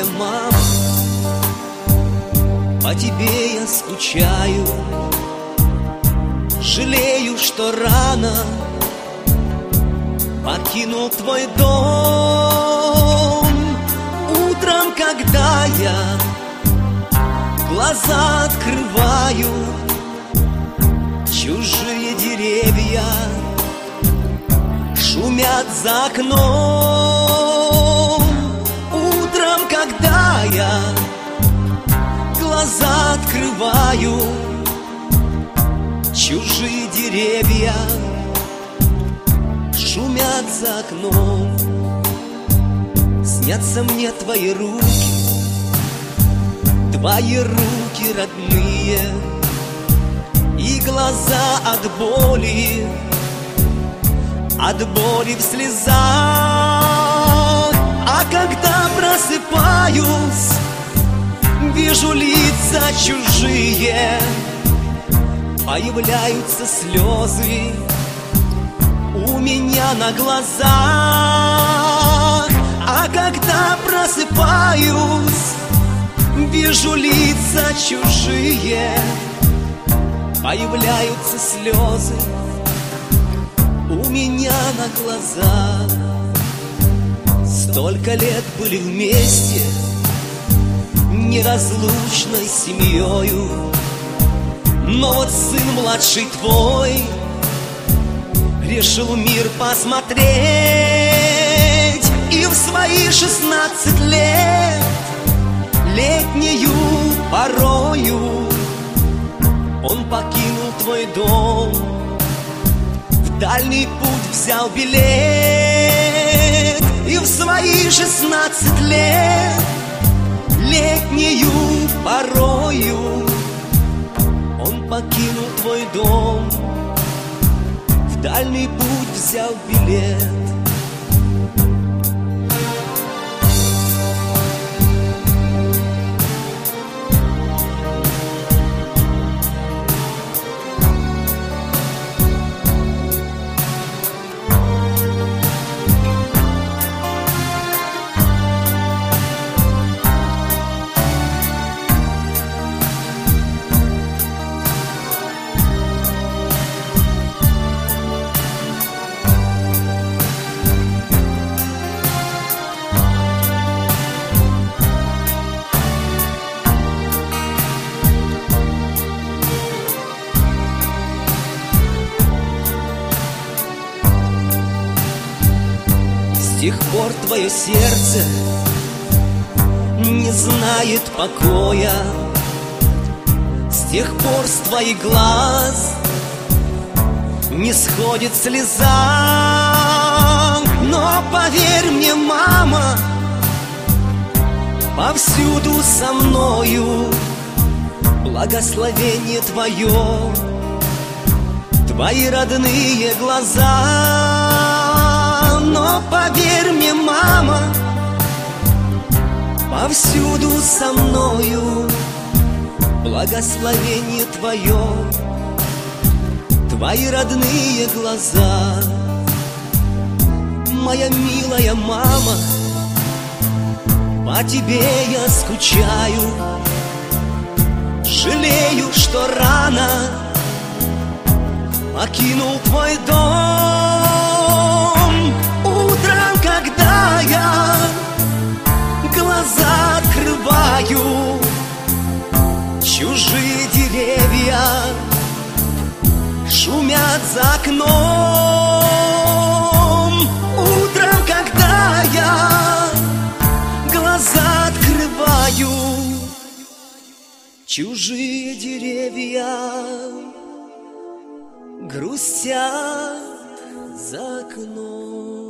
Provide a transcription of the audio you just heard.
милая мама, по тебе я скучаю. Жалею, что рано покинул твой дом. Утром, когда я глаза открываю, чужие деревья шумят за окном. Утром, когда я глаза открываю, чужие деревья шумят за окном. Снятся мне твои руки родные, и глаза от боли в слезах. А когда просыпаюсь, вижу лица чужие, появляются слезы у меня на глазах. А когда просыпаюсь, вижу лица чужие, появляются слезы у меня на глазах. Столько лет были вместе, неразлучной семьёю, но вот сын младший твой решил мир посмотреть, и в свои 16 лет, летнюю порою, он покинул твой дом, в дальний путь взял билет. И в свои 16 лет, летнюю порою, он покинул твой дом, в дальний путь взял билет. С тех пор твое сердце не знает покоя, с тех пор с твоих глаз не сходит слеза. Но поверь мне, мама, повсюду со мною благословение твое, твои родные глаза. Но поверь мне, мама, повсюду со мною благословение твое, твои родные глаза. Моя милая мама, по тебе я скучаю. Жалею, что рано покинул твой дом. Утром, когда я глаза открываю, чужие деревья шумят за окном. Утром, когда я глаза открываю, чужие деревья грустят за окном.